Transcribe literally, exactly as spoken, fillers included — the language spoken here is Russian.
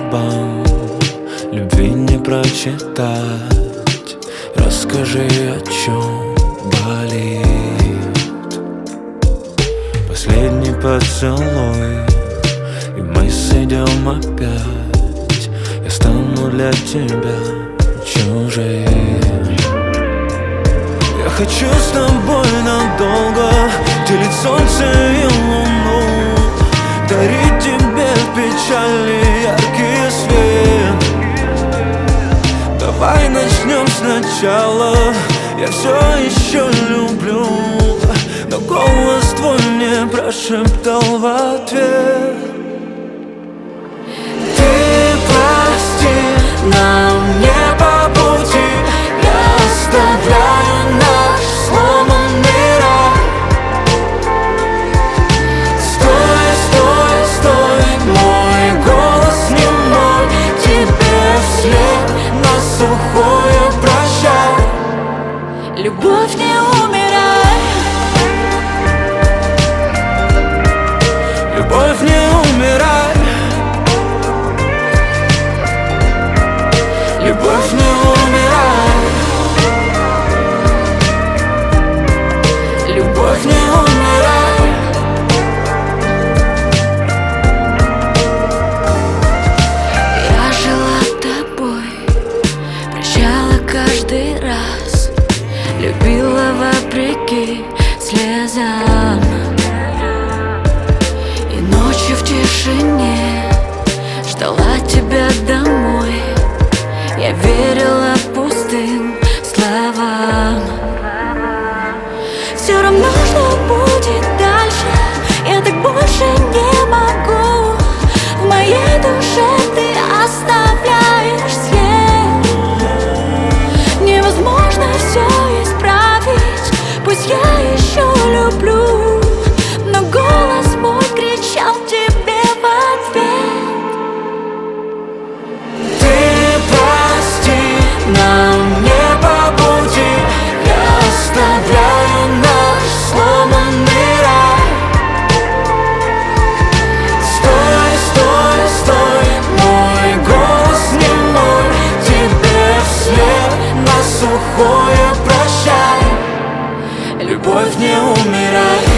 губам любви не прочитать. Расскажи, о чем болит. Последний поцелуй, и мы сойдем опять. Я стану для тебя чужим. Я хочу с тобой надолго делить солнце и луну, дарить тебе в печали яркий свет. Давай начнем сначала. Я все еще люблю, но голос твой мне прошептал в ответ: ты прости, нам не по пути. Я оставляю наш сломанный рай. Стой, стой, стой, мой голос не мой. Тебе вслед на сухое прощай. Любовь не умирай. Любовь не умирай. Любовь не умирай. Любовь не умирай. Я жила тобой, прощала каждый раз, любила вопреки слезам. И ночью в тишине ждала тебя домой. Я верила пустым словам. Все равно, что будет дальше, я так больше не могу. В моей душе ты оставляешь след. Невозможно все исправить, пусть я еще люблю, но голос мой кричал тебе в ответ: ты прости, нам не по пути. Я оставляю наш сломанный рай. Стой, стой, стой, мой голос не мой. Тебе вслед на сухое прощай. Любовь не умирай.